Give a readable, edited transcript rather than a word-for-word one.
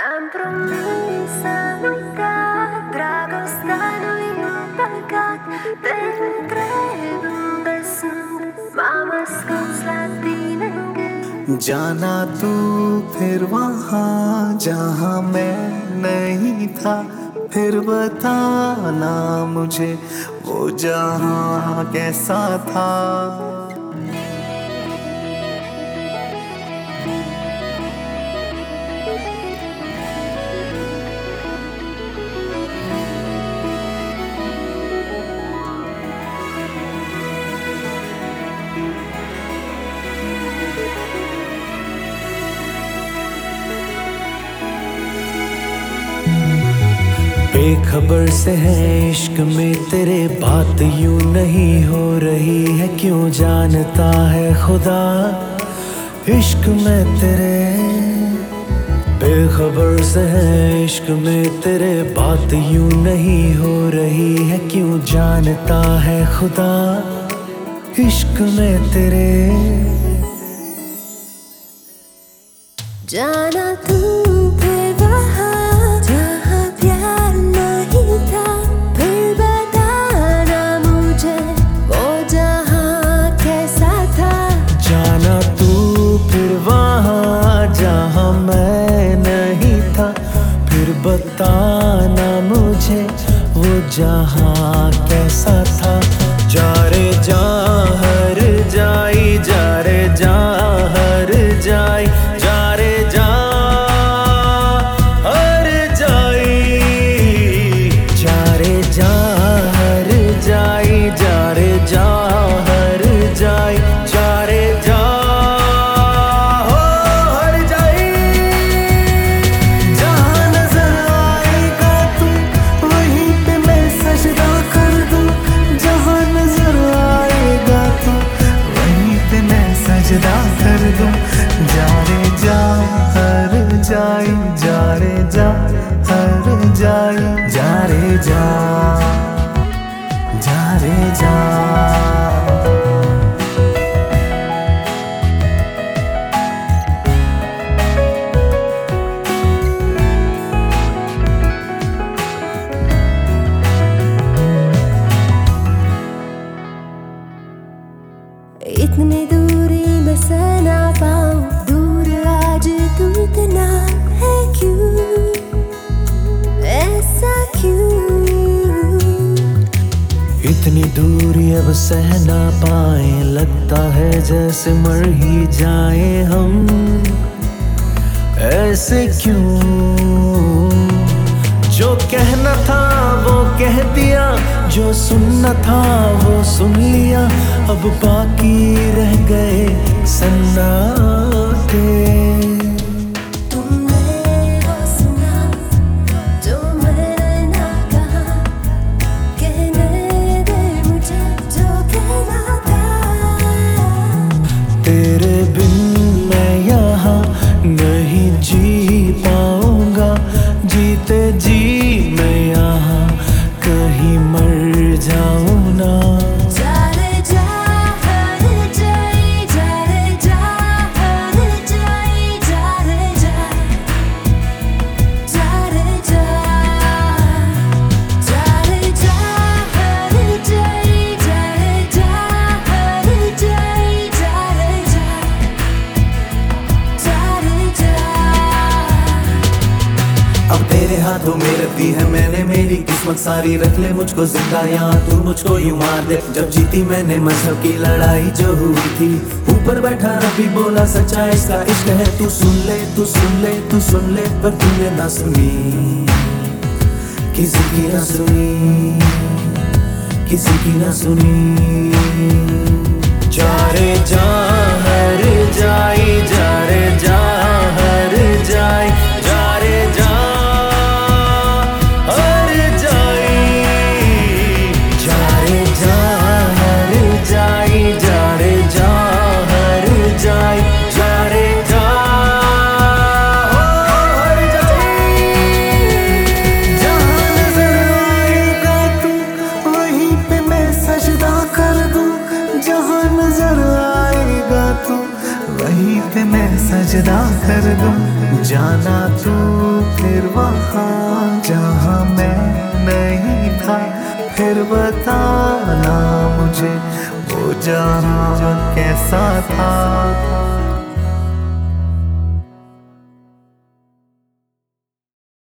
Tan promesa nunca trago stanu impagat Tentre un beso Mamas con slatinenge जाना तू फिर वहाँ जहाँ मैं नहीं था, फिर बताना मुझे वो जहाँ कैसा था। बेखबर से है इश्क में तेरे, बात यूं नहीं हो रही है, क्यों जानता है खुदा इश्क में तेरे। बेखबर से है इश्क में तेरे, बात यूं नहीं हो रही है, क्यों जानता है खुदा इश्क में तेरे। जाना तू फिर वहाँ जहाँ प्यार नहीं था, फिर बताना मुझे वो जहाँ कैसा था। जाना तू फिर वहाँ जहाँ मैं नहीं था, फिर बताना मुझे वो जहाँ कैसा था। जा रे जा हर जाई, जा रे जा हर जाई, जा रे जा हर जाई, जा रे जा हर जाई, जा रे जा हर जाई, जा रे जा हो हर जाई। जहाँ नजर आएगा तू वहीं पे मैं सजदा कर दूं, जहाँ नजर आएगा तू वहीं पे मैं सजदा कर दूं। जा रे जा हर जाई, जा रे जा हर जाई, जा रे जा, जा रे जा। इतनी दूरी मैं सह ना पाऊं, दूर आज तू इतना है क्यों, ऐसा क्यों। इतनी दूरी अब सह ना पाए, लगता है जैसे मर ही जाए हम, ऐसे क्यों। जो कहना था वो कह दिया, जो सुनना था वो सुन लिया, अब बाकी रह गए सन्नाटे। तुमने वो सुना जो मैंने ना कहा, कहने दे मुझे जो कहना था। तेरे बिन मैं यहाँ नहीं जी पाऊंगा, जीते जी मैं यहाँ कहीं मर जाऊं ना। जा रे जा हर जाई, जा रे जा हर जाई, जा रे जा, जा रे जा, जा रे जा हर जाई, जा रे जा हर जाई, जा रे जा, जा रे जा। अब तेरे हाथों में रखी है मैंने मेरी किस्मत सारी, रख ले मुझको जिंदा यहाँ तू मुझको यूं मार दे। जब जीती मैंने मजहब की लड़ाई जो हुई थी, ऊपर बैठा रबी बोला सच्चा इसका इश्क है। तू सुन ले तू सुन ले तू सुन ले, पर तूने ना सुनी, किसी की ना सुनी, किसी की ना सुनी। जा रे जा हर जाई, जा रे जा हर जाई, जा रे जा हर जाई, जा रे जा हर जाई, जा रे जा हर जाई, जा रे जा हो हर जाई। जहाँ नजर आएगा तू वहीं पे मैं सजदा कर दूं, जहाँ नजर आएगा तू वहीं पे मैं सजदा कर दूं। जाना तू फिर वहाँ जहाँ मैं नहीं था, फिर बताना मुझे वो जहाँ कैसा था।